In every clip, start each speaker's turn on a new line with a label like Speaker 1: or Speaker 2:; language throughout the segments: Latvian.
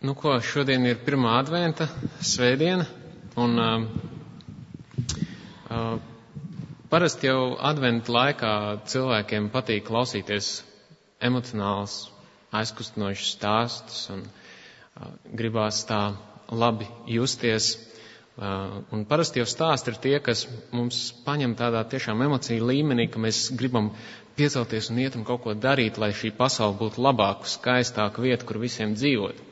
Speaker 1: Nu ko, šodien ir pirmā adventa svētdiena, un parasti jau adventa laikā cilvēkiem patīk klausīties emocionāls, aizkustinošs stāstus, un gribās tā labi justies. Un parasti jau stāsti ir tie, kas mums paņem tādā tiešām emociju līmenī, ka mēs gribam piecelties un iet un kaut ko darīt, lai šī pasaule būtu labāka, skaistāka vieta, kur visiem dzīvot.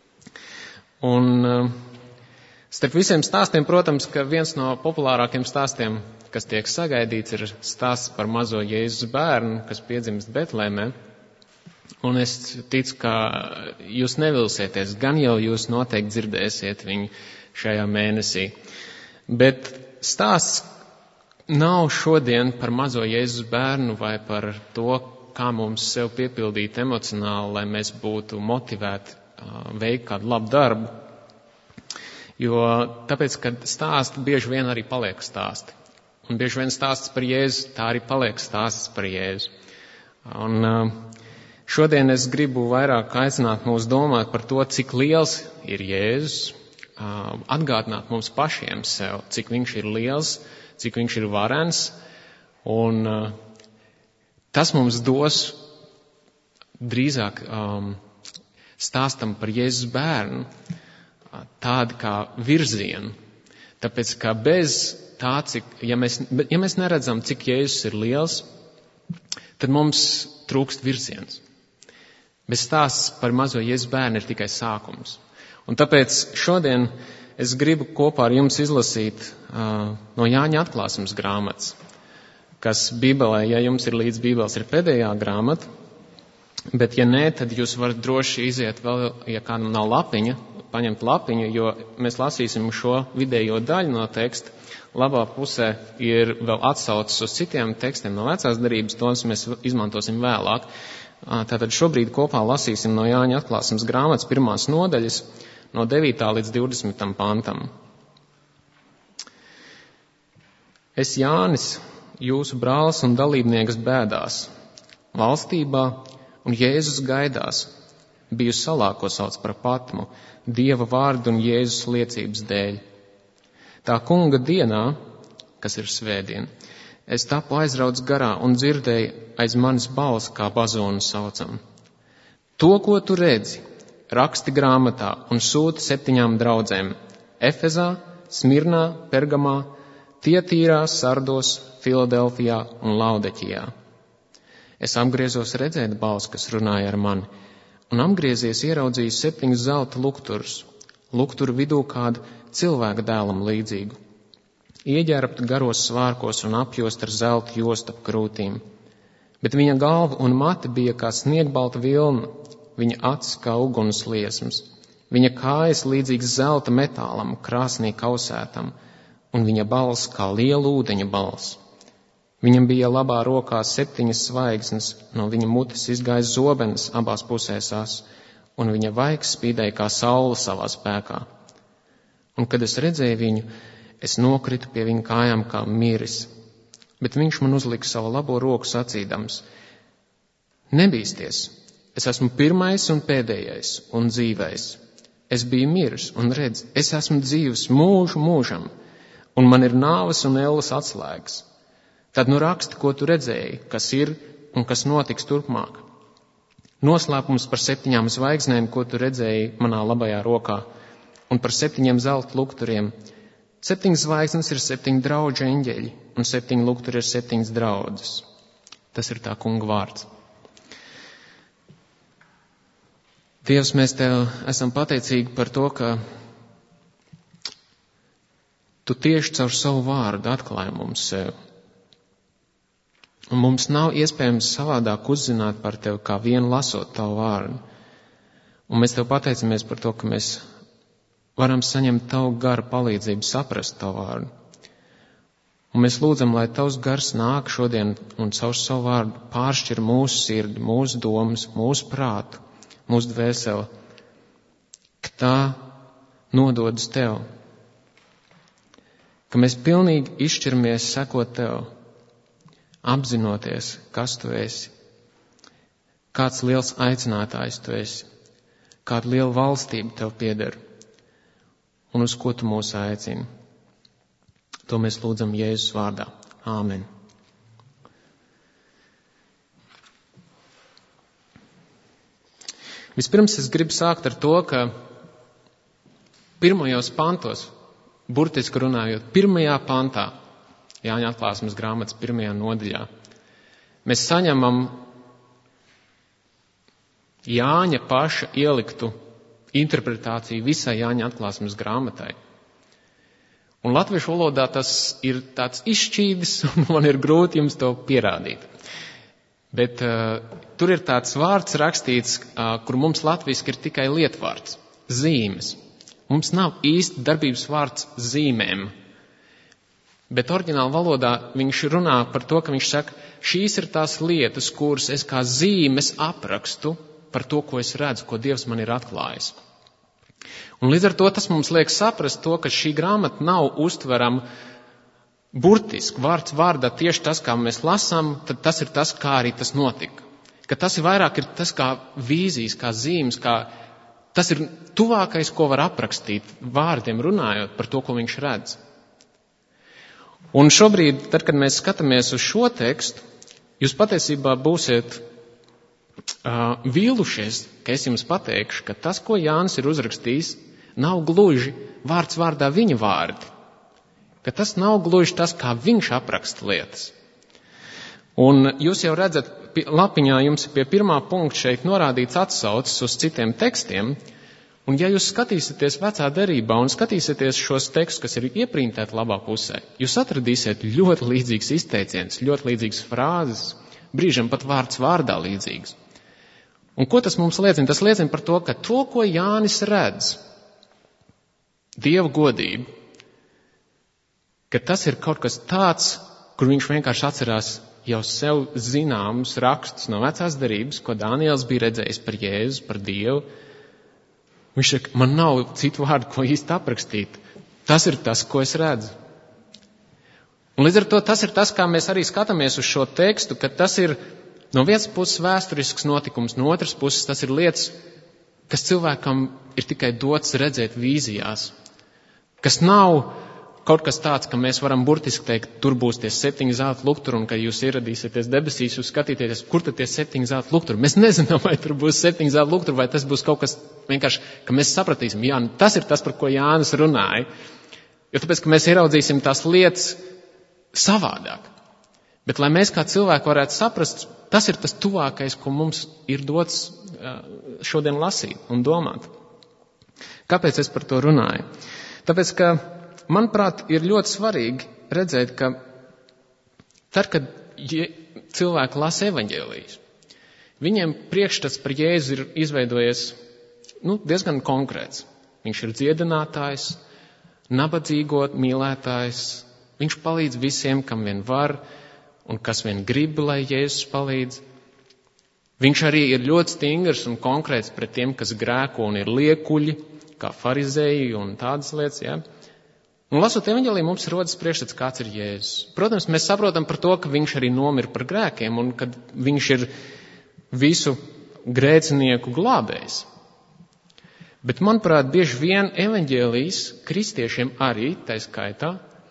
Speaker 1: Un starp visiem stāstiem, protams, ka viens no populārākiem stāstiem, kas tiek sagaidīts, ir stāsts par mazo Jēzus bērnu, kas piedzimst Betlēmē. Un es ticu, ka jūs nevilsieties, gan jau jūs noteikti dzirdēsiet viņu šajā mēnesī. Bet stāsts nav šodien par mazo Jēzus bērnu vai par to, kā mums sev piepildīt emocionāli, lai mēs būtu motivēti veikt kādu labu darbu. Jo tāpēc, ka stāsti bieži vien arī paliek stāsti. Un bieži vien stāsts par Jēzu, tā arī paliek stāsts par Jēzu. Un šodien es gribu vairāk aicināt mūs domāt par to, cik liels ir Jēzus, atgādināt mums pašiem sev, cik viņš ir liels, cik viņš ir varens. Un tas mums dos drīzāk stāstam par Jēzus bērnu tādu kā virzienu. Tāpēc, ka bez tā, ja mēs neredzam, cik Jēzus ir liels, tad mums trūkst virziens. Bez stāsts par mazo Jēzus bērnu ir tikai sākums. Un tāpēc šodien es gribu kopā ar jums izlasīt no Jāņa atklāsmes grāmatas, kas Bībelē, ja jums ir līdz Bībeles, ir pēdējā grāmata. Bet, ja nē, tad jūs varat droši iziet vēl, ja kādam nav lapiņa, paņemt lapiņu, jo mēs lasīsim šo vidējo daļu no teksta. Labā pusē ir vēl atsauces uz citiem tekstiem no vecās derības, tos mēs izmantosim vēlāk. Tātad šobrīd kopā lasīsim no Jāņa atklāsmes grāmatas 1. nodaļas, no 9. līdz 20. pantam. Es, Jānis, jūsu brālis un dalībnieks bēdās, valstībā, un Jēzus gaidās, biju salā, ko sauc par Patmu, Dieva vārdu un Jēzus liecības dēļ. Tā kunga dienā, kas ir svētdiena, es tapu aizrauts garā un dzirdēju aiz manis balsi, kā bazonu saucam. To, ko tu redzi, raksti grāmatā un sūti 7 draudzēm – Efezā, Smirnā, Pergamā, Tietīrā, Sardos, Filadelfijā un Laudeķijā. Es apgriezos redzēt balsi, kas runāja ar mani, un apgriezies ieraudzīju 7 zelta lukturus, lukturu vidū kādu cilvēka dēlam līdzīgu, ieģērbtu garos svārkos un apjost ar zelta jostu ap krūtīm. Bet viņa galva un mati bija kā sniegbalta vilna, viņa acis kā uguns liesmas, viņa kājas līdzīgas zelta metālam, krāsnī kausētam, un viņa balss kā liela ūdeņa balss. Viņam bija labā rokā 7 zvaigznes, no viņa mutes izgāja zobenes abās pusēs, un viņa vaigs spīdēja kā saule savā spēkā. Un, kad es redzēju viņu, es nokritu pie viņa kājām kā miris, bet viņš man uzlika savu labo roku sacīdams: Nebīsties, es esmu pirmais un pēdējais un dzīvais. Es biju miris, un redz, es esmu dzīvs mūžu mūžam, un man ir nāves un elles atslēgas. Tad nu raksti, ko tu redzēji, kas ir un kas notiks turpmāk. Noslēpums par 7 zvaigznēm, ko tu redzēji manā labajā rokā, un par 7 zelta lukturiem. 7 zvaigznes ir 7 draudžu eņģeļi, un 7 lukturi ir 7 draudzes. Tas ir tā kunga vārds. Dievs, mēs tev esam pateicīgi par to, ka tu tieši caur savu vārdu atklāji mums sev. Un mums nav iespējams savādāk uzzināt par tevi, kā vien lasot tavu vārdu. Un mēs tev pateicamies par to, ka mēs varam saņemt tavu garu palīdzību saprast tavu vārdu. Un mēs lūdzam, lai tavs gars nāk šodien un caur savu vārdu pāršķir mūsu sirdi, mūsu domas, mūsu prātu, mūsu dvēseli, ka tā nododas tev. Ka mēs pilnīgi izšķiramies sekot tev, apzinoties, kas tu esi, kāds liels aicinātājs tu esi, kāda liela valstība tev pieder un uz ko tu mūs aicini. To mēs lūdzam Jēzus vārdā. Āmen. Vispirms es gribu sākt ar to, ka pirmajos pantos, burtiski runājot, pirmajā pantā, Jāņa atklāsmes grāmatas 1. nodaļā, mēs saņemam Jāņa paša ieliktu interpretāciju visai Jāņa atklāsmes grāmatai. Un latviešu valodā tas ir tāds izšķīdis, un man ir grūti jums to pierādīt. Bet tur ir tāds vārds rakstīts, kur mums latviski ir tikai lietvārds – zīmes. Mums nav īsti darbības vārds zīmēm. Bet oriģināla valodā viņš runā par to, ka viņš saka, šīs ir tās lietas, kuras es kā zīmes aprakstu par to, ko es redzu, ko Dievs man ir atklājis. Un līdz ar to tas mums liek saprast to, ka šī grāmata nav uztverama burtiski, vārds vārdā tieši tas, kā mēs lasām, tad tas ir tas, kā arī tas notika. Ka tas ir vairāk ir tas kā vīzijas, kā zīmes, kā tas ir tuvākais, ko var aprakstīt vārdiem runājot par to, ko viņš redz. Un šobrīd, tad, kad mēs skatāmies uz šo tekstu, jūs patiesībā būsiet vīlušies, ka es jums pateikšu, ka tas, ko Jānis ir uzrakstījis, nav gluži vārds vārdā viņa vārdi. Ka tas nav gluži tas, kā viņš apraksta lietas. Un jūs jau redzat, lapiņā jums ir pie 1. punkta šeit norādīts atsaucis uz citiem tekstiem, un ja jūs skatīsieties vecā derībā un skatīsieties šos tekstus, kas ir ieprintēti labā pusē, jūs atradīsiet ļoti līdzīgas izteiciens, ļoti līdzīgas frāzes, brīžam pat vārds vārdā līdzīgas. Un ko tas mums liecina? Tas liecina par to, ka to, ko Jānis redz, Dieva godību, ka tas ir kaut kas tāds, kur viņš vienkārši atcerās jau sev zināmus rakstus no vecās derības, ko Daniels bija redzējis par Jēzu, par Dievu. Viņš saka, man nav citu vārdu, ko īsti aprakstīt. Tas ir tas, ko es redzu. Un līdz ar to tas ir tas, kā mēs arī skatāmies uz šo tekstu, ka tas ir no vienas puses vēsturisks notikums, no otras puses tas ir lietas, kas cilvēkam ir tikai dots redzēt vīzijās. Kas nav kaut kas tāds, ka mēs varam burtiski teikt, tur būs tie 7 zelta lukturi, un kad jūs ieradīsieties debesīs, jūs skatīties, kur tad tie 7 zelta lukturi. Mēs nezinām, vai tur būs 7 zelta lukturi, vai tas būs kaut kas vienkārši, ka mēs sapratīsim, jā, tas ir tas, par ko Jānis runāja. Jo tāpēc, ka mēs ieraudzīsim tās lietas savādāk. Bet, lai mēs kā cilvēki varētu saprast, tas ir tas tuvākais, ko mums ir dots šodien lasīt un domāt. Kāpēc es par to runāju? Tāpēc, ka, manuprāt, ir ļoti svarīgi redzēt, ka tad, kad cilvēki lasa evaņģēlijas, viņiem priekšstats par Jēzu ir izveidojies diezgan konkrēts. Viņš ir dziedinātājs, nabadzīgo mīlētājs, viņš palīdz visiem, kam vien var, un kas vien grib, lai Jēzus palīdz. Viņš arī ir ļoti stingrs un konkrēts pret tiem, kas grēko un ir liekuļi, kā farizēji un tādas lietas, jā. Un lasot evaņģēliju, mums rodas priekšstats, kāds ir Jēzus. Protams, mēs saprotam par to, ka viņš arī nomira par grēkiem un kad viņš ir visu grēcinieku glābējs. Bet, manuprāt, bieži vien evaņģēlijas kristiešiem arī, tai skaitā,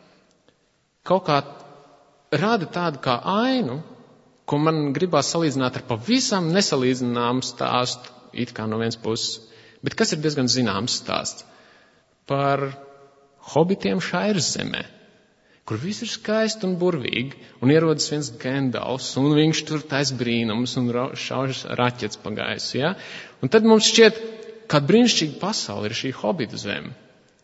Speaker 1: kaut kā rāda tādu kā ainu, ko man gribās salīdzināt ar pavisam nesalīdzināmu stāstu, it kā no vienas puses, bet kas ir diezgan zināms stāsts par hobitiem Šairas zemē, kur viss ir skaisti un burvīgi, un ierodas viens Gendals, un viņš tur tais brīnums un šauž raķets pa gaisu, ja? Un tad mums šķiet, kāda brīnišķīga pasaule ir šī hobitu zeme.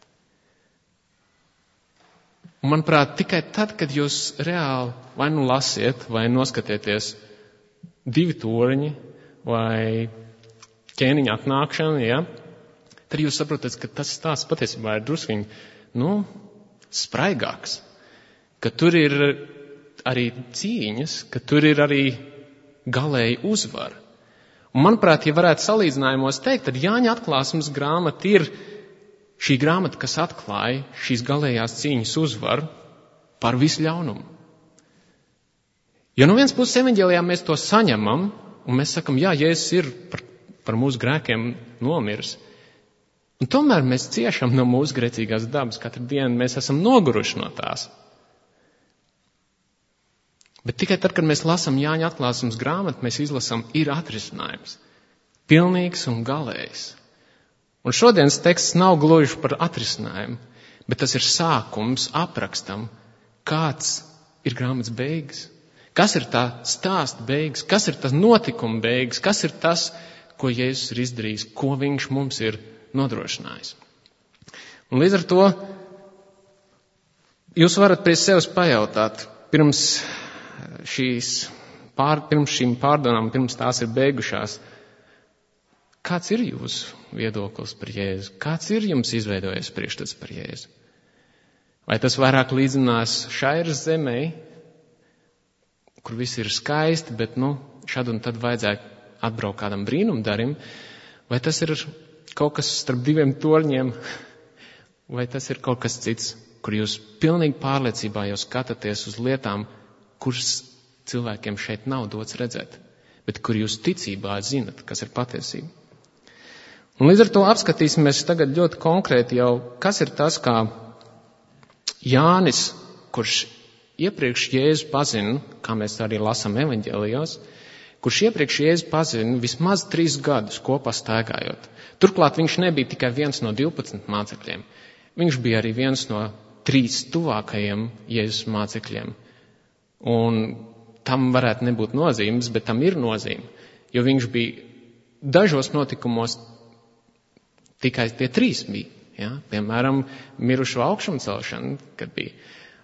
Speaker 1: Un, manuprāt, tikai tad, kad jūs reāli vai nu lasiet, vai noskatieties 2 torņi, vai ķēniņa atnākšana, ja, tad jūs saprotat, ka tas stāsts patiesībā ir druskuņi, spraigāks. Ka tur ir arī cīņas, ka tur ir arī galēji uzvara. Un, manuprāt, ja varētu salīdzinājumos teikt, tad Jāņa atklāsmes grāmata ir šī grāmata, kas atklāja šīs galējās cīņas uzvaru par visu ļaunumu. Jo no vienas puses evaņģēlijā mēs to saņemam, un mēs sakam, jā, Jēzus ir par par mūsu grēkiem nomiris. Un tomēr mēs ciešam no mūsu grēcīgās dabas. Katru dienu mēs esam noguruši no tās. Bet tikai tad, kad mēs lasām Jāņa atklāsmes grāmatu, mēs izlasām, ir atrisinājums. Pilnīgs un galējs. Un šodienas teksts nav gluži par atrisinājumu, bet tas ir sākums aprakstam, kāds ir grāmatas beigas. Kas ir tā stāsta beigas, kas ir tas notikuma beigas, kas ir tas, ko Jēzus ir izdarījis, ko viņš mums ir nodrošinājis. Un līdz ar to jūs varat pie sevis pajautāt, pirms šīm pārdomām, pirms tās ir beigušās, kāds ir jūsu viedoklis par Jēzu? Kāds ir jums izveidojies priekšstats par Jēzu? Vai tas vairāk līdzinās Šairas zemē, kur viss ir skaisti, bet šad un tad vajadzētu atbraukt kādam brīnumdarim, vai tas ir kaut kas starp diviem torņiem, vai tas ir kaut kas cits, kur jūs pilnīgi pārliecībā jau skatāties uz lietām, kuras cilvēkiem šeit nav dots redzēt, bet kur jūs ticībā zinat, kas ir patiesība. Un līdz ar to apskatīsimies tagad ļoti konkrēti jau, kas ir tas, kā Jānis, kurš iepriekš Jēzu pazina, kā mēs arī lasām evaņģēlijos, kurš iepriekš Jēzu pazina vismaz 3 gadus kopā staigājot. Turklāt viņš nebija tikai viens no 12 mācekļiem. Viņš bija arī viens no 3 tuvākajiem Jēzus mācekļiem. Un tam varētu nebūt nozīmes, bet tam ir nozīme, jo viņš bija dažos notikumos tikai tie 3 bija. Ja? Piemēram, mirušo augšumu celšana, kad bija.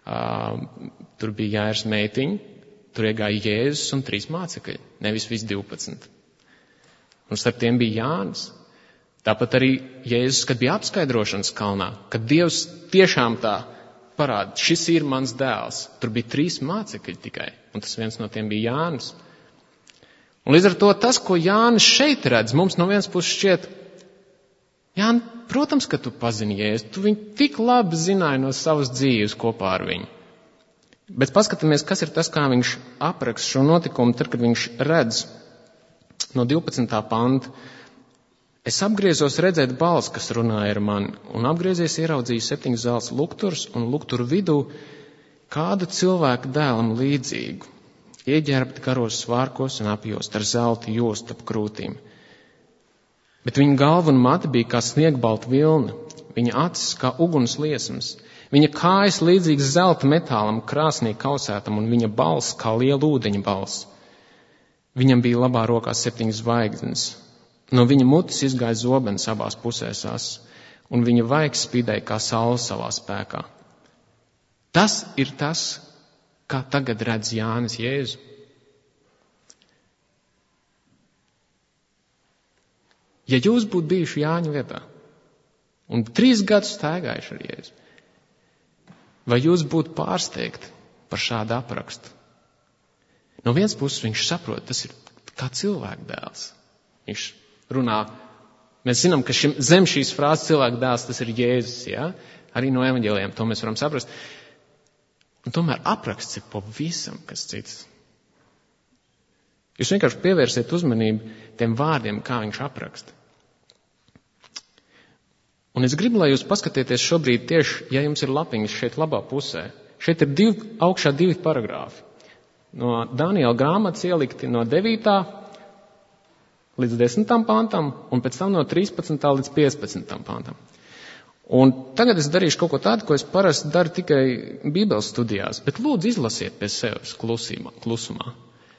Speaker 1: Tur bija Jāirs meitiņa, tur iegāja Jēzus un 3 mācekļi, nevis visi 12. Un starp tiem bija Jānis. Tāpat arī Jēzus, kad bija apskaidrošanas kalnā, kad Dievs tiešām tā parāda, šis ir mans dēls. Tur bija 3 mācekļi tikai, un tas viens no tiem bija Jānis. Un līdz ar to tas, ko Jānis šeit redz, mums no vienas puses šķiet, Jāni, protams, ka tu pazini Jēzu, tu viņu tik labi zināji no savas dzīves kopā ar viņu. Bet paskatāmies, kas ir tas, kā viņš apraksta šo notikumu, tad, kad viņš redz no 12. panta. Es apgriezos redzēt balsi, kas runāja ar mani, un apgriezies ieraudzīju 7 zelta lukturus, un lukturu vidū kādu cilvēku dēlam līdzīgu, ieģērbti garos svārkos un apjost ar zelta jostu ap krūtīm. Bet viņa galva un mati bija kā sniegbalta vilna, viņa acis kā uguns liesmas, viņa kājas līdzīgas zelta metālam, krāsnī kausētam, un viņa balss kā liela ūdeņa balss. Viņam bija labā rokā 7 zvaigznes. No viņa mutes izgāja zobens abās pusēsās, un viņa vaigs spīdēja kā saule savā spēkā. Tas ir tas, kā tagad redz Jānis Jēzu. Ja jūs būtu bijuši Jāņa vietā un 3 gadus staigājuši ar Jēzu, vai jūs būtu pārsteigti par šādu aprakstu? No vienas puses viņš saprot, tas ir kā cilvēka dēls. Viņš runā, mēs zinām, ka zem šīs frāzes cilvēka dēls tas ir Jēzus, ja? Arī no evaņģēlijiem to mēs varam saprast. Un tomēr apraksts ir pavisam kas cits. Jūs vienkārši pievērsiet uzmanību tiem vārdiem, kā viņš apraksta. Un es gribu, lai jūs paskatieties šobrīd tieši, ja jums ir lapiņas šeit labā pusē. Šeit ir augšā 2 paragrāfi. No Daniela grāmatas ielikti no 9. līdz 10. pantam, un pēc tam no 13. līdz 15. pantam. Un tagad es darīšu kaut ko tādu, ko es parasti daru tikai Bībeles studijās, bet lūdzu izlasiet pie sevis klusumā.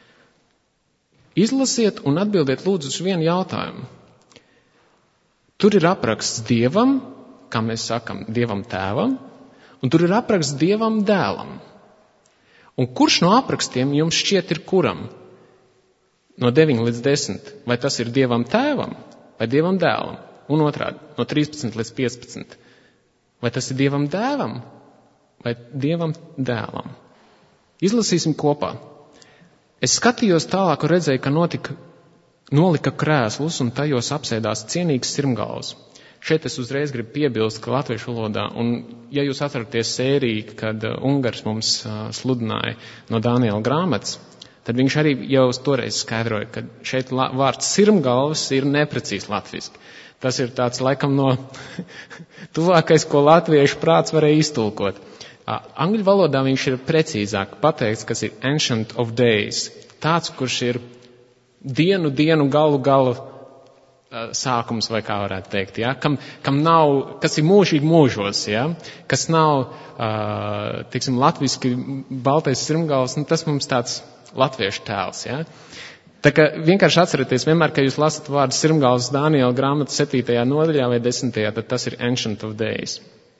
Speaker 1: Izlasiet un atbildiet lūdzu uz vienu jautājumu. Tur ir apraksts Dievam, kā mēs sakam, Dievam tēvam, un tur ir apraksts Dievam dēlam. Un kurš no aprakstiem jums šķiet ir kuram? No 9 līdz 10. Vai tas ir Dievam tēvam vai Dievam dēlam? Un otrādi, no 13 līdz 15. Vai tas ir Dievam dēlam vai Dievam dēlam? Izlasīsim kopā. Es skatījos tālāk un redzēju, ka nolika krēslus un tajos apsēdās cienīgs sirmgalvs. Šeit es uzreiz gribu piebilst, ka latviešu valodā, un ja jūs atceraties sēriju, kad Ungars mums sludināja no Daniela grāmatas, tad viņš arī jau toreiz skaidroja, ka šeit vārds sirmgalvas ir neprecīzi latviski. Tas ir tāds laikam no tuvākais, ko latviešu prāts varēja iztulkot. Angļu valodā viņš ir precīzāk pateikts, kas ir ancient of days. Tāds, kurš ir dienu, galu sākums, vai kā varētu teikt, ja? Kam nav, kas ir mūžīgi mūžos, ja? Kas nav, tiksim, latviski baltais sirmgalvs, tas mums tāds latviešu tēls, ja? Tā kā vienkārši atcerieties, vienmēr, kad jūs lasat vārdu sirmgalvs Daniela grāmatas 7. nodaļā vai 10. tad tas ir ancient of days.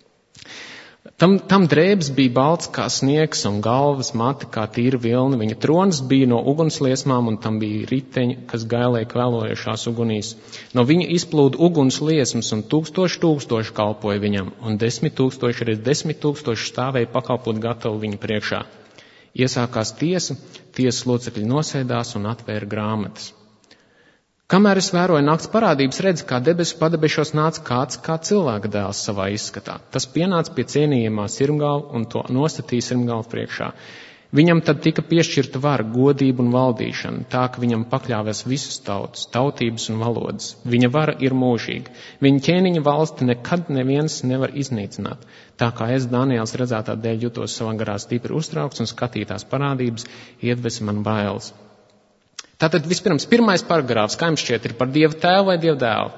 Speaker 1: Tam drēbes bija balts kā sniegs un galvas mati kā tīra vilna. Viņa tronis bija no ugunsliesmām un tam bija riteņi, kas gailēja kvēlojušās ugunīs. No viņa izplūda uguns liesmas un 1000 kalpoja viņam un 10,000 reiz 10,000 stāvēja pakalpot gatavu viņa priekšā. Iesākās tiesas locekļi nosēdās un atvēra grāmatas. Kamēr es vēroju nakts parādības, redzu, kā debesu padebešos nāca kāds kā cilvēka dēls savā izskatā. Tas pienāca pie cienījamā sirmgalva un to nostatīja sirmgalva priekšā. Viņam tad tika piešķirta vara, godība un valdīšana, tā, ka viņam pakļāvās visas tautas, tautības un valodas. Viņa vara ir mūžīga. Viņa ķēniņa valsti nekad neviens nevar iznīcināt. Tā kā es, Daniels, redzētā dēļ jutos savā garā stipri uztraukts un skatītās parādības, iedvesa man bailes. Tātad vispirms pirmais paragrāfs, kā jums šķiet, ir par Dieva tēvu vai Dieva dēlu?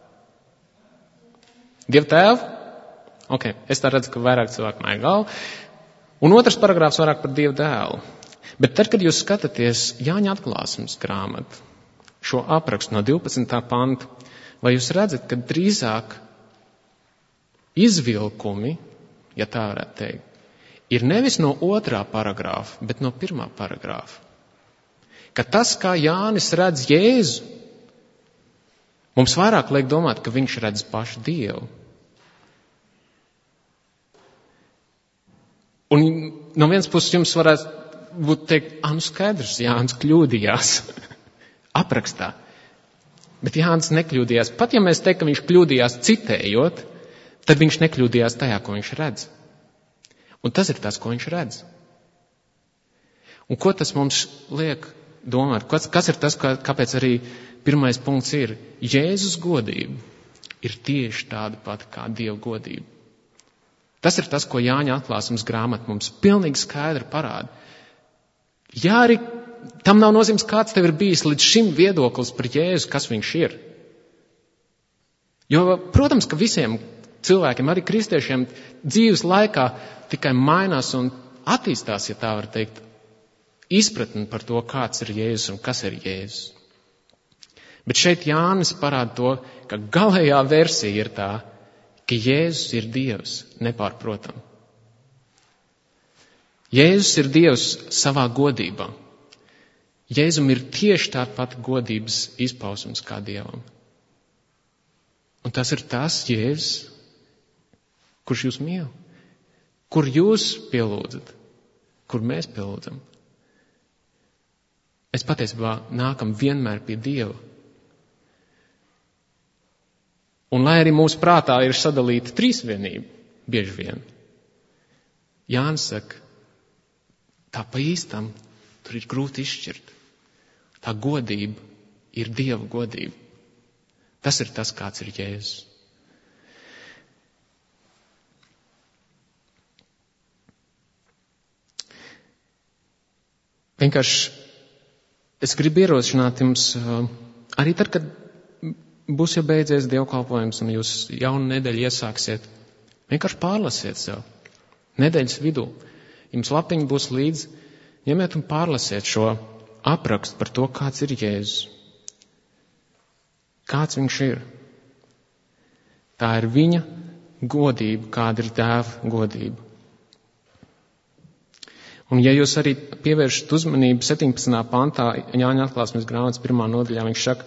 Speaker 1: Dieva tēvu? Ok, es tā redzu, ka vairāk cilvēku māja galvu. Un otrs paragrāfs vairāk par Dieva dēlu. Bet tad, kad jūs skatāties Jāņa atklāsmes grāmatu, šo aprakstu no 12. panta, vai jūs redzat, ka drīzāk izvilkumi, ja tā varētu teikt, ir nevis no 2. paragrāfa, bet no 1. paragrāfa. Ka tas, kā Jānis redz Jēzu, mums vairāk liek domāt, ka viņš redz pašu Dievu. Un no vienas puses jums varētu būt teikt, nu skaidrs, Jānis kļūdījās aprakstā. Bet Jānis nekļūdījās. Pat ja mēs teikt, ka viņš kļūdījās citējot, tad viņš nekļūdījās tajā, ko viņš redz. Un tas ir tas, ko viņš redz. Un ko tas mums liek domāt? Kas ir tas, kāpēc arī pirmais punkts ir? Jēzus godība ir tieši tāda pati kā Dieva godība. Tas ir tas, ko Jāņa atklāsmes grāmata mums pilnīgi skaidri parāda. Ja arī tam nav nozīmes, kāds tev ir bijis līdz šim viedoklis par Jēzu, kas viņš ir. Jo, protams, ka visiem cilvēkiem, arī kristiešiem, dzīves laikā tikai mainās un attīstās, ja tā var teikt, izpratni par to, kāds ir Jēzus un kas ir Jēzus. Bet šeit Jānis parāda to, ka galējā versija ir tā, ka Jēzus ir Dievs, nepārprotam. Jēzus ir Dievs savā godībā. Jēzum ir tieši tā pati godības izpausums kā Dievam. Un tas ir tas Jēzus, kurš jūs mīl, kur jūs pielūdzat, kur mēs pielūdzam. Mēs patiesībā nākam vienmēr pie Dieva. Un lai arī mūsu prātā ir sadalīta trīsvienība, bieži vien, Jānis saka, tā pa īstam tur ir grūti izšķirt. Tā godība ir Dieva godība. Tas ir tas, kāds ir Jēzus. Vienkārši es gribu ierosināt jums, arī tad, kad būs jau beidzies dievkalpojums un jūs jaunu nedēļu iesāksiet, vienkārši pārlasiet sev. Nedēļas vidū jums lapiņa būs līdzi, ņemiet un pārlasiet šo aprakstu par to, kāds ir Jēzus. Kāds viņš ir. Tā ir viņa godība, kāda ir Tēva godība. Un ja jūs arī pievēršat uzmanību 17. pantā Jāņa atklāsmes grāmatas 1. nodaļā, viņš saka,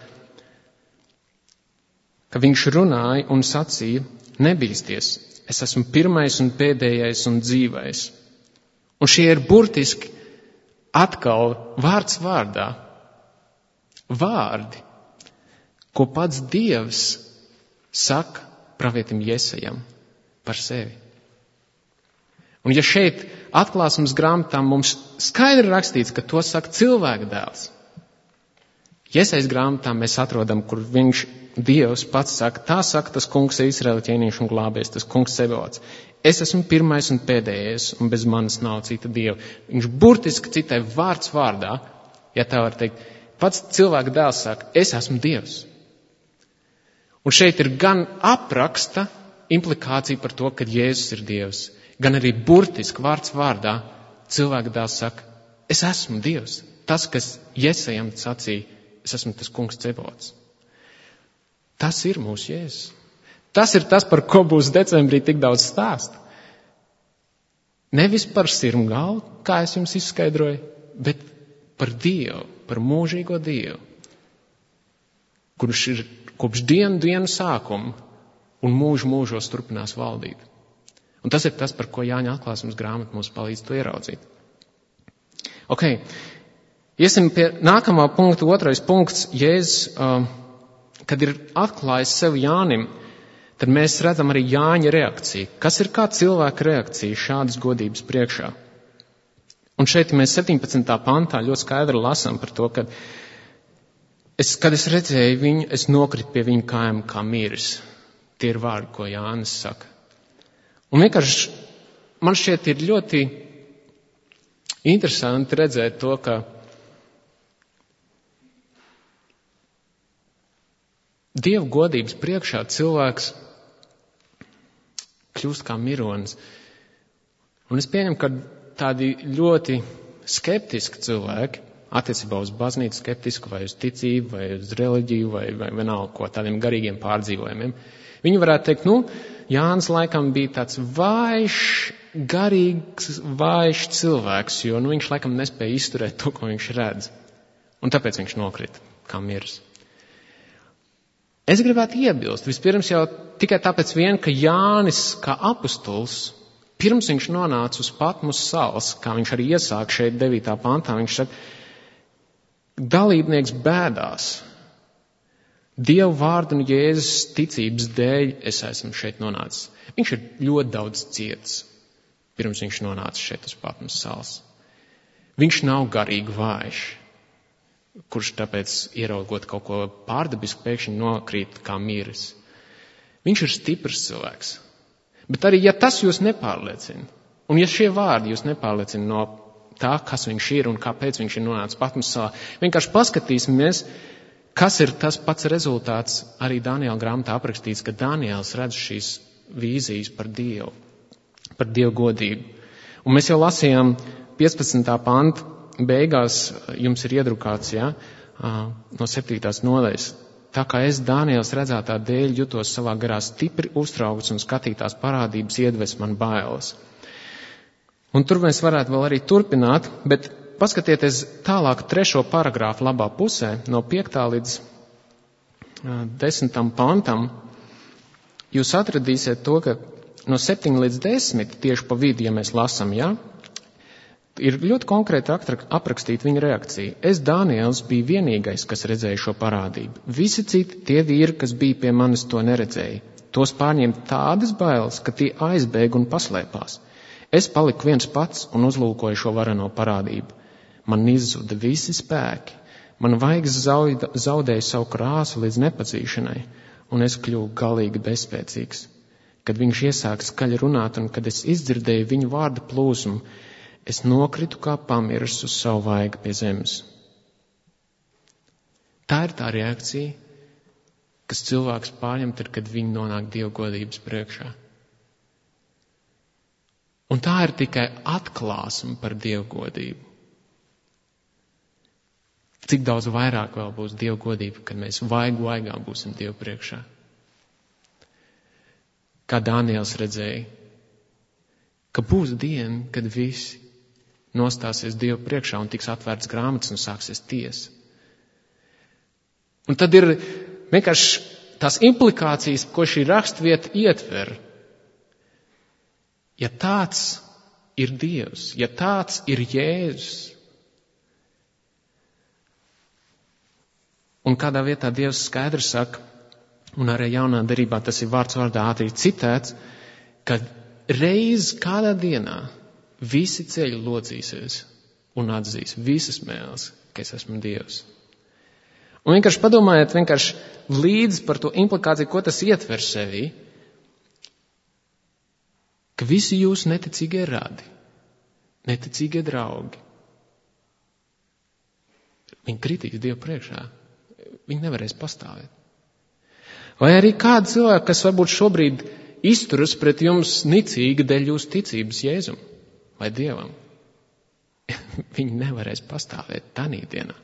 Speaker 1: ka viņš runāja un sacīja, nebīsties, es esmu pirmais un pēdējais un dzīvais. Un šie ir burtiski atkal vārds vārdā. Vārdi, ko pats Dievs saka pravietim Jesajam par sevi. Un ja šeit atklāsmes grāmatā mums skaidri rakstīts, ka to saka cilvēka dēls, Jesajas grāmatā mēs atrodam, kur viņš, Dievs, pats saka, tā saka tas kungs Izraēla ķēniņš un glābējs, tas kungs Sebaots. Es esmu pirmais un pēdējais, un bez manis nav cita Dieva. Viņš burtiski citai vārds vārdā, ja tā var teikt, pats cilvēka dēls saka, es esmu Dievs. Un šeit ir gan apraksta implikācija par to, ka Jēzus ir Dievs, gan arī burtiski vārds vārdā cilvēka dēls saka, es esmu Dievs. Tas, kas Jesajam sacīja, es esmu tas kungs Sebaots. Tas ir mūsu Jēzus. Tas ir tas, par ko būs decembrī tik daudz stāstu. Nevis par sirmgalvu, kā es jums izskaidroju, bet par Dievu, par mūžīgo Dievu, kurš ir kopš dienu sākuma un mūžos turpinās valdīt. Un tas ir tas, par ko Jāņa atklāsmes grāmata mums palīdz to ieraudzīt. Ok, iesim pie nākamā punkta, otrais punkts. Jēzus, kad ir atklājis sevi Jānim, tad mēs redzam arī Jāņa reakciju. Kas ir kā cilvēka reakcija šādas godības priekšā? Un šeit mēs 17. pantā ļoti skaidri lasām par to, ka kad es redzēju viņu, es nokritu pie viņa kājām kā miris. Tie ir vārdi, ko Jānis saka. Un vienkārši man šķiet ir ļoti interesanti redzēt to, ka Dieva godības priekšā cilvēks kļūst kā mironis. Un es pieņemu, ka tādi ļoti skeptiski cilvēki, attiecībā uz baznīcu skeptisku, vai uz ticību, vai uz reliģiju, vai vienalga ko, tādiem garīgiem pārdzīvojumiem, viņi varētu teikt, Jānis laikam bija tāds vājš cilvēks, jo viņš laikam nespēja izturēt to, ko viņš redz. Un tāpēc viņš nokrita kā miris. Es gribētu iebilst, vispirms jau tikai tāpēc vien, ka Jānis kā apustulis, pirms viņš nonāca uz Patmos salas, kā viņš arī iesāk šeit 9. pantā, viņš saka, dalībnieks bēdās. Dievu vārdu un Jēzus ticības dēļ es esmu šeit nonācis. Viņš ir ļoti daudz ciets, pirms viņš nonāca šeit uz Patmos salas. Viņš nav garīgi vājš, kurš tāpēc ieraugot kaut ko pārdabisku pēkšņi nokrīt kā miris. Viņš ir stiprs cilvēks. Bet arī, ja tas jūs nepārliecina, un ja šie vārdi jūs nepārliecina no tā, kas viņš ir un kāpēc viņš ir nonācis Patmos salā, vienkārši paskatīsimies, kas ir tas pats rezultāts arī Daniela grāmatā aprakstīts, ka Daniels redz šīs vīzijas par Dievu godību. Un mēs jau lasījām 15. panta beigās, jums ir iedrukāts, no 7. nodaļas. Tā kā es Daniels redzētā dēļ jutos savā garā stipri uztraukts un skatītās parādības iedves man bailes. Un tur mēs varētu vēl arī turpināt, bet paskatieties tālāk 3. paragrāfu labā pusē, no 5. līdz 10. pantam, jūs atradīsiet to, ka no 7 līdz 10, tieši pa vidu, ja mēs lasam, ir ļoti konkrēti aprakstīta viņa reakcija. Es, Daniels, biju vienīgais, kas redzēja šo parādību. Visi citi tie vīri, kas bija pie manis, to neredzēja. Tos pārņēma tādas bailes, ka tie aizbēga un paslēpās. Es paliku viens pats un uzlūkoju šo vareno parādību. Man izzuda visi spēki. Man vaigs zaudēja savu krāsu līdz nepazīšanai, un es kļuvu galīgi bezspēcīgs. Kad viņš iesāka skaļi runāt un kad es izdzirdēju viņu vārdu plūsmu, es nokritu kā pamiris uz savu vaigu pie zemes. Tā ir tā reakcija, kas cilvēks pārņem, tad, kad viņi nonāk Dieva godības priekšā. Un tā ir tikai atklāsme par Dieva godību. Cik daudz vairāk vēl būs Dieva godība, kad mēs vaigā būsim Dieva priekšā. Kā Daniels redzēja, ka būs diena, kad visi nostāsies Dievu priekšā un tiks atvērts grāmatas un sāksies tiesa. Un tad ir vienkārši tās implikācijas, ko šī rakstvieta ietver. Ja tāds ir Dievs, ja tāds ir Jēzus, un kādā vietā Dievs skaidri saka, un arī jaunā derībā tas ir vārds vārdā arī citēts, ka reiz kādā dienā visi ceļi locīsies un atzīs visas mēles, ka es esmu Dievs. Un vienkārši padomājiet līdz par to implikāciju, ko tas ietver sevī, ka visi jūsu neticīgie radi, neticīgie draugi, viņi kritīs Dievu priekšā. Viņi nevarēs pastāvēt. Vai arī kādi cilvēki, kas varbūt šobrīd izturas pret jums nicīgi dēļ jūsu ticības Jēzum vai Dievam, viņi nevarēs pastāvēt tanī dienā.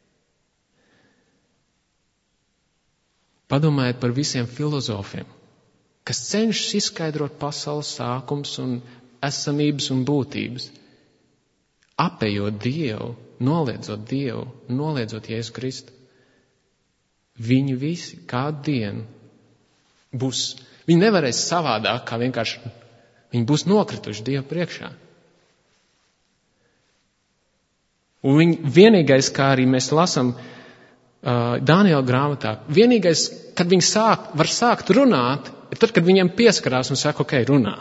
Speaker 1: Padomājiet par visiem filozofiem, kas cenšas izskaidrot pasaules sākums un esamības un būtības, apējot Dievu, noliedzot Jēzu Kristu. Viņi visi kādu dienu viņi nevarēs savādāk, kā vienkārši viņi būs nokrituši Dievu priekšā. Un viņi vienīgais, kā arī mēs lasam Daniela grāmatā, vienīgais, kad viņi var sākt runāt, ir tad, kad viņiem pieskarās un saka, ok, runā.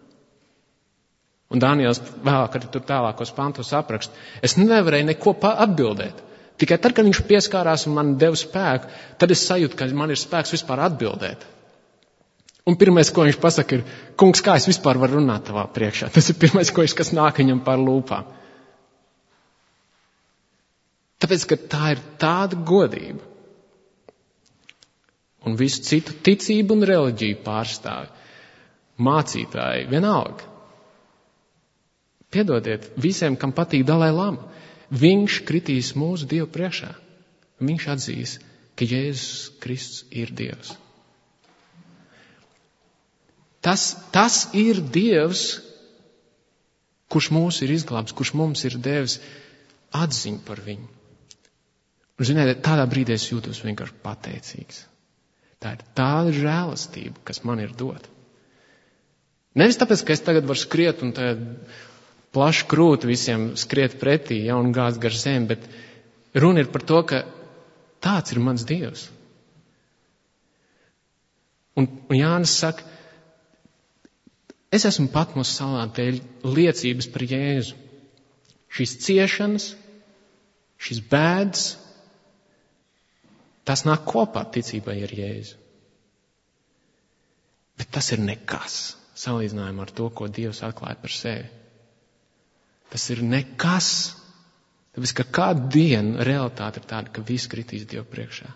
Speaker 1: Un Daniels vēlāk arī tur tālākos pantos aprakst. Es nevarēju neko atbildēt. Tikai tad, kad viņš pieskārās un man deva spēku, tad es sajūtu, ka man ir spēks vispār atbildēt. Un pirmais, ko viņš pasaka, ir, kungs, kā es vispār varu runāt tavā priekšā? Tas ir pirmais, kas nāk viņam pār lūpām. Tāpēc, ka tā ir tāda godība. Un visu citu ticību un reliģiju pārstāvi, mācītāji, vienalga. Piedodiet visiem, kam patīk Dalai Lama. Viņš kritīs mūsu Dievu priekšā. Viņš atzīs, ka Jēzus Kristus ir Dievs. Tas ir Dievs, kurš mūs ir izglābs, kurš mums ir devis atziņu par viņu. Un, ziniet, tādā brīdī es jūtos vienkārši pateicīgs. Tā ir tāda žēlastība, kas man ir dota. Nevis tāpēc, ka es tagad varu skriet un plašu krūti visiem skriet pretī, un gāzt gar zemi, bet runa ir par to, ka tāds ir mans Dievs. Un Jānis saka, es esmu Patmos salā dēļ liecības par Jēzu. Šīs ciešanas, šīs bēdas, tas nāk kopā ticībai ar Jēzu. Bet tas ir nekas salīdzinājumā ar to, ko Dievs atklāja par sevi. Tas ir nekas. Tāpēc, ka kādu dienu realitāte ir tāda, ka viss kritīs Dievu priekšā.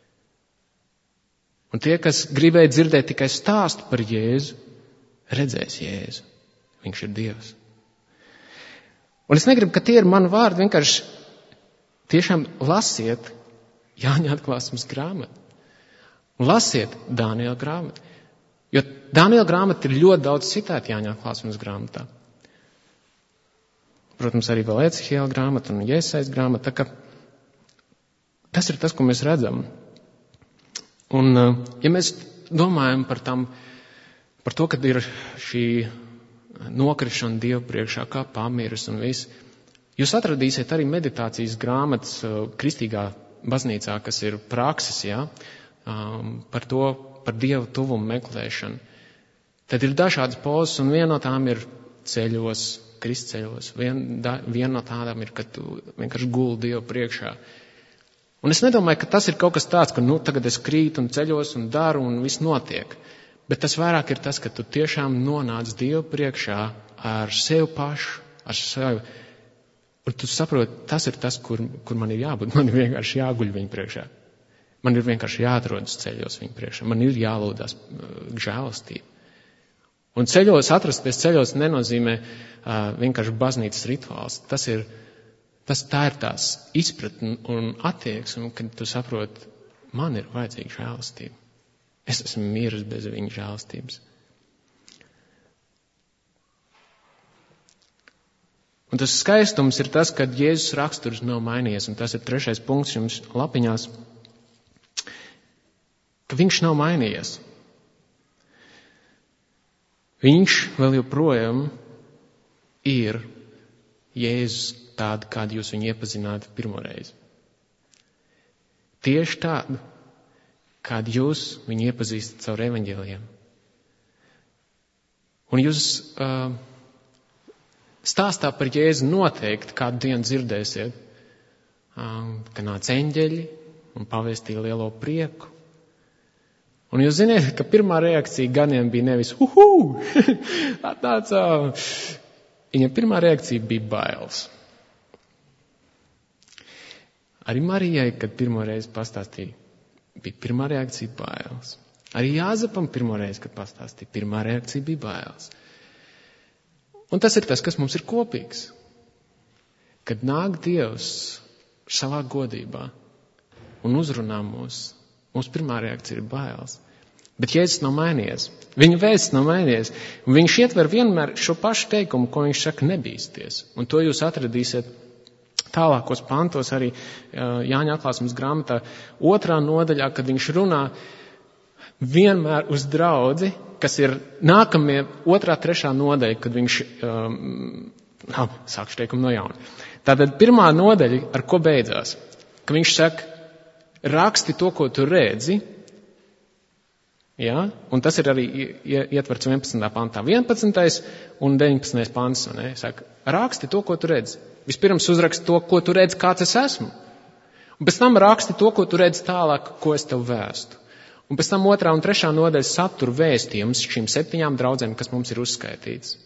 Speaker 1: Un tie, kas gribēja dzirdēt tikai stāstu par Jēzu, redzēs Jēzu. Viņš ir Dievs. Un es negribu, ka tie ir mani vārdi, vienkārši tiešām lasiet Jāņa atklāsmes grāmatu. Un lasiet Daniela grāmatu. Jo Daniela grāmata ir ļoti daudz citēta Jāņa atklāsmes grāmatā. Protams, arī vēl Ecihiela grāmata un Jesajas grāmata. Tas ir tas, ko mēs redzam. Un, ja mēs domājam par to, kad ir šī nokrišana Dievu priekšā, kā pamiris un viss, jūs atradīsiet arī meditācijas grāmatas kristīgā baznīcā, kas ir prakses, par Dievu tuvumu meklēšanu. Tad ir dažādas pozas, un viena no tām ir ceļos, kristceļos. Viena no tādām ir, ka tu vienkārši guldi Dievu priekšā. Un es nedomāju, ka tas ir kaut kas tāds, ka tagad es krītu un ceļos un daru un viss notiek. Bet tas vairāk ir tas, ka tu tiešām nonāc Dievu priekšā ar sevi pašu, ar sevi. Un tu saproti, tas ir tas, kur man ir jābūt. Man ir vienkārši jāguļ viņa priekšā. Man ir vienkārši jāatrodas ceļos viņa priekšā. Man ir jālūdās žēlastība. Un atrasties ceļos nenozīmē vienkārši baznīcas rituāls. Tā ir tās izpratne un attieksme, kad tu saproti, man ir vajadzīga žēlastība. Es esmu miris bez viņa žēlastības. Un tas skaistums ir tas, ka Jēzus raksturs nav mainījies, un tas ir 3. punkts jums lapiņās, ka viņš nav mainījies. Viņš vēl joprojām ir Jēzus tādu, kādu jūs viņu iepazināt pirmoreiz. Tieši tādu, kādu jūs viņu iepazīstat caur evaņģēlijiem. Un jūs stāstā par Jēzu noteikti kādu dienu dzirdēsiet, ka nāca eņģeļi un pavēstīja lielo prieku. Un jūs ziniet, ka pirmā reakcija ganiem bija nevis atnāca. Viņa pirmā reakcija bija bailes. Arī Marijai, kad pirmo reizi pastāstīja, bija pirmā reakcija bailes. Arī Jāzepam pirmo reizi, kad pastāstīja, pirmā reakcija bija bailes. Un tas ir tas, kas mums ir kopīgs. Kad nāk Dievs savā godībā un uzrunā mūs, mums pirmā reakcija ir bailes. Bet Jēzus nav mainījies. Viņa vēsts nav mainījies. Un viņš ietver vienmēr šo pašu teikumu, ko viņš saka, nebīsties. Un to jūs atradīsiet tālākos pantos arī Jāņa atklāsmes grāmatā 2. nodaļā, kad viņš runā vienmēr uz draudzi, kas ir nākamie 2., 3. nodaļa, kad viņš, sākšu teikumu no jauna. Tātad 1. nodaļa, ar ko beidzās? Ka viņš saka, raksti to, ko tu redzi, ja? Un tas ir arī ietverts 11. pantā. 11. un 19. pants, ne? Saka, raksti to, ko tu redzi. Vispirms uzraksti to, ko tu redzi, kāds es esmu. Un pēc tam raksti to, ko tu redzi tālāk, ko es tev vēstu. Un pēc tam 2. un 3. nodaļa satur vēstījums šīm 7 draudzēm, kas mums ir uzskaitīts.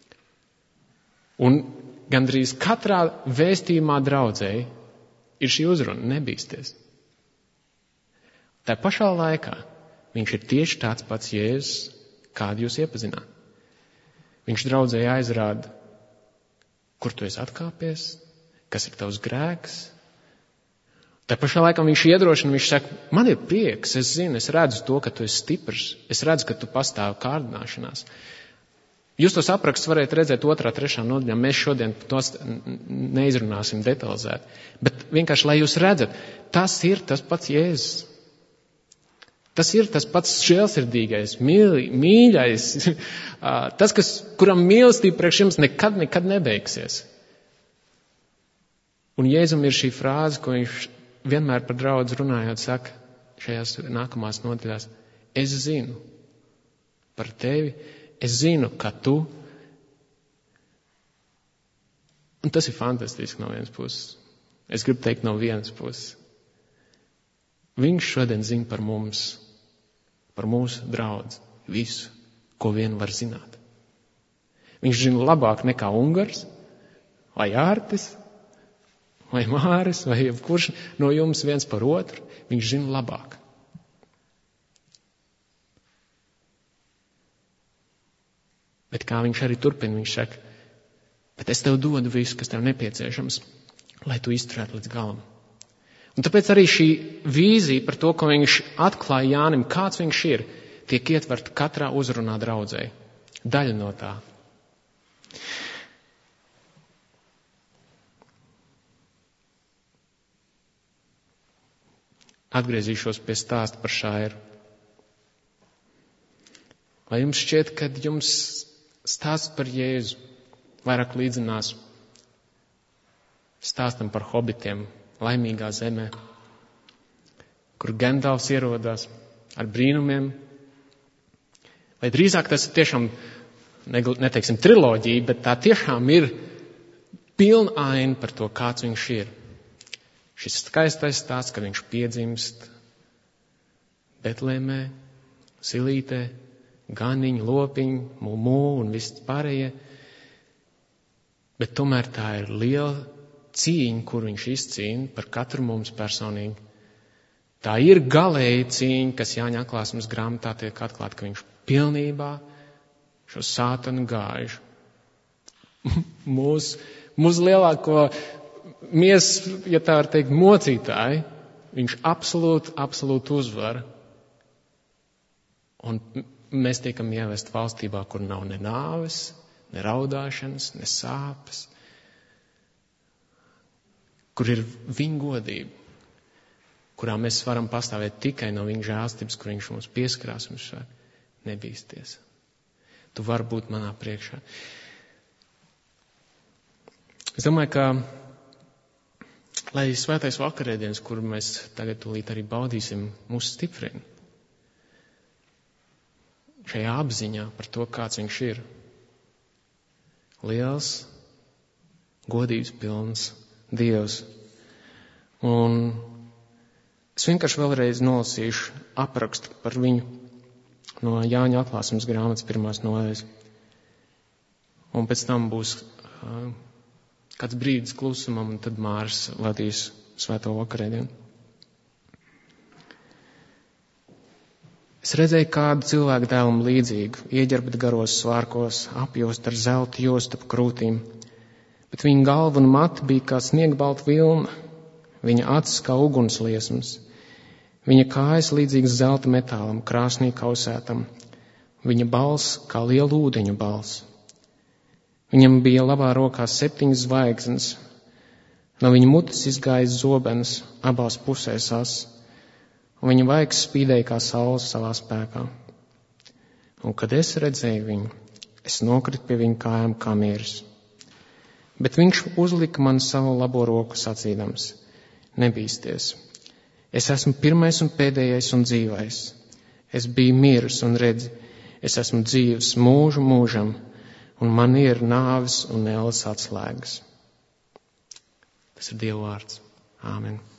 Speaker 1: Un gandrīz katrā vēstījumā draudzēji ir šī uzruna, nebīsties. Tā pašā laikā viņš ir tieši tāds pats Jēzus, kādu jūs iepazināt. Viņš draudzēji aizrāda, kur tu esi atkāpies, kas ir tavs grēks. Tā pašā laikā viņš iedrošina, viņš saka, man ir prieks, es zinu, es redzu to, ka tu esi stiprs, es redzu, ka tu pastāvi kārdināšanās. Jūs tos aprakstus varētu redzēt 2., 3. nodaļā, mēs šodien tos neizrunāsim detalizēt. Bet vienkārši, lai jūs redzat, tas ir tas pats Jēzus. Tas ir tas pats žēlsirdīgais, mīļais, tas, kuram mīlestība priekš jums nekad nebeigsies. Un Jēzum ir šī frāze, ko viņš vienmēr par draudzi runājot saka šajās nākamās nodaļās. Es zinu par tevi, es zinu, ka tu. Un tas ir fantastiski no vienas puses. Es gribu teikt no vienas puses. Viņš šodien zina par mums, par mūsu draudzi, visu, ko vien var zināt. Viņš zina labāk nekā Ungars, vai Ārtis, vai Māris, vai jebkurš no jums viens par otru. Viņš zina labāk. Bet kā viņš arī turpina, viņš saka, bet es tev dodu visu, kas tev nepieciešams, lai tu izturētu līdz galam. Un tāpēc arī šī vīzija par to, ko viņš atklāja Jānim, kāds viņš ir, tiek ietverta katrā uzrunā draudzēji. Daļa no tā. Atgriezīšos pie stāsta par Šairu. Vai jums šķiet, kad jums stāsts par Jēzu vairāk līdzinās stāstam par hobitiem, laimīgā zemē, kur Gandalfs ierodās ar brīnumiem? Vai drīzāk tas ir tiešām, neteiksim triloģija, bet tā tiešām ir pilna aina par to, kāds viņš ir. Šis skaistais stāsts, ka viņš piedzimst Betlēmē, silītē, ganiņi, lopiņi, mū un viss pārējie. Bet tomēr tā ir liela cīņa, kur viņš izcīna par katru mums personīgi. Tā ir galēja cīņa, kas Jāņa atklāsmes grāmatā tiek atklāta, ka viņš pilnībā šo sātanu gāž. Mūsu lielāko ja tā var teikt, mocītāji, viņš absolūti uzvar. Un mēs tiekam ievest valstībā, kur nav ne nāves, ne raudāšanas, ne sāpes, kur ir viņa godība, kurā mēs varam pastāvēt tikai no viņa žēlstības, kur viņš mums pieskarās un saka, nebīsties. Tu vari būt manā priekšā. Es domāju, ka, lai svētais vakarēdienas, kuru mēs tagad tūlīt arī baudīsim, mūs stiprina šajā apziņā par to, kāds viņš ir. liels, godības pilns Dievs. Un es vienkārši vēlreiz nolasīšu aprakstu par viņu no Jāņa atklāsmes grāmatas 1. nodaļas. Un pēc tam būs kāds brīdis klusumam, un tad Māris vadīs svēto vakarēdienu. Es redzēju kādu cilvēku dēlam līdzīgu, ieģerbta garos svārkos, apjost ar zelta jostu ap krūtīm, bet viņa galva un mati bija kā sniegbalta vilna, viņa acis kā ugunsliesmas, viņa kājas līdzīgas zelta metālam, krāsnī kausētam, viņa balss kā liela ūdeņu balss. Viņam bija labā rokā 7 zvaigznes, no viņa mutes izgājis zobens, abās pusēs as, un viņa vaigs spīdēja kā saule savā spēkā. Un kad es redzēju viņu, es nokritu pie viņa kājām kā miris. Bet viņš uzlika man savu labo roku sacīdams: nebīsties, es esmu pirmais un pēdējais un dzīvais. Es biju miris un redzi, es esmu dzīvs mūžu mūžam, un man ir nāves un ēles atslēgas. Tas ir Dieva vārds. Āmen.